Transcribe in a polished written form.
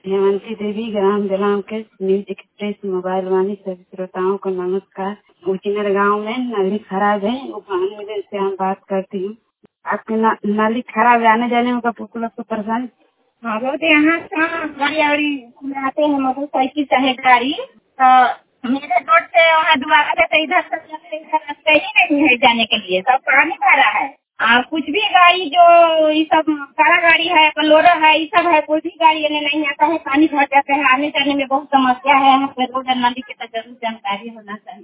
हेमंती देवी, ग्राम जलाम के news express Mobile Vaani सभी श्रोताओं को नमस्कार। उचिनर गांव में नाली खराब है, वो पानी मिले से हम बात करती हूँ। आपकी नाली खराब है, आने जाने में लोग को परेशानी। हाँ, बहुत यहाँ गाड़ी आते हैं, मोटरसाइकिल चाहे गाड़ी, तो मेरे रोड से वहाँ दुआरा से इधर तक रास्ता ही नहीं है जाने के लिए, सब पानी भरा है। कुछ भी गाड़ी जो ये सब बड़ा गाड़ी है, बलोरा है, ये सब है, कोई भी गाड़ी आने नहीं आता है, पानी भर जाता है। आने जाने में बहुत समस्या है। यहाँ पे रोड नदी की तो जरूर जानकारी होना चाहिए।